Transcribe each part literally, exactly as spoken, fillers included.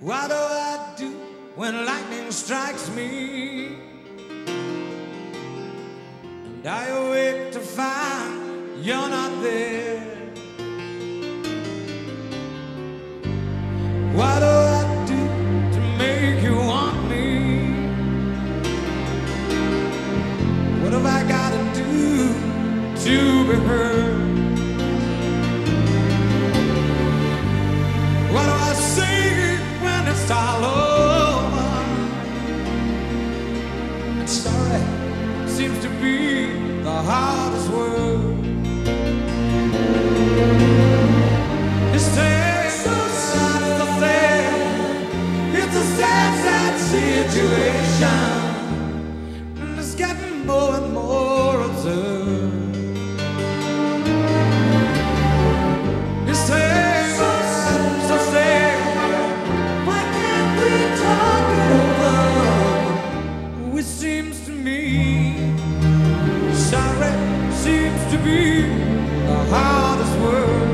What do I do when lightning strikes me? And I awake to find you're not there. What do I do to make you want me? What have I got to do to be heard? What do I say when it's all over? And sorry seems to be the hardest word. It's sad, so sad, so sad. It's a sad, sad situation, and it's getting more and more absurd. It's sad, so sad, so sad. Why can't we talk it over? It seems to me sorry seems to be the hardest word.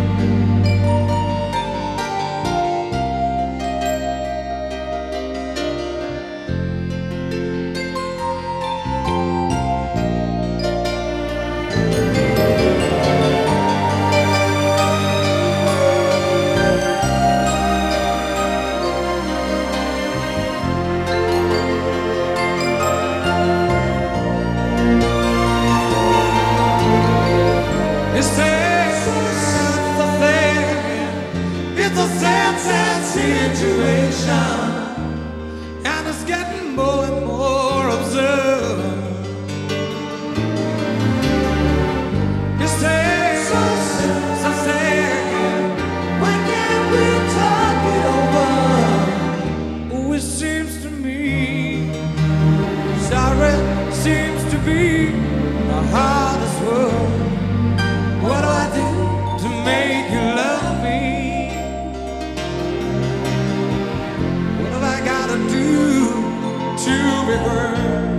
It's sad, so sad, so sad. It's a sad, sad situation, and it's getting more and more absurd. It's sad, so sad, so sad. Why can't we talk it over? Oh, it seems to me sorry seems to be the hardest word. What do I do to make you love me? What have I got to do to be heard?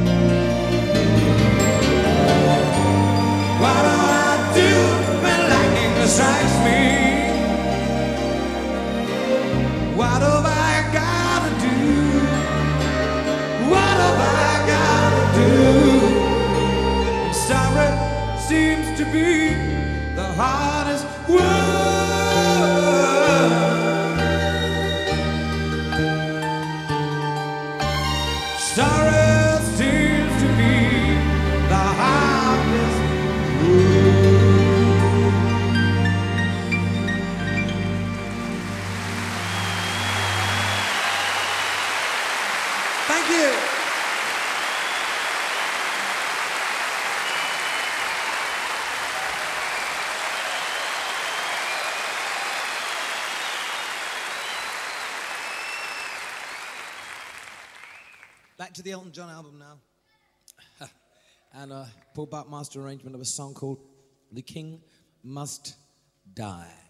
What do I do when lightning strikes me? What have I got to do? What have I got to do? Sorry seems to be the hardest word. Sorry seems to be the hardest word. Thank you. Back to the Elton John album now. And a Paul Buckmaster arrangement of a song called The King Must Die.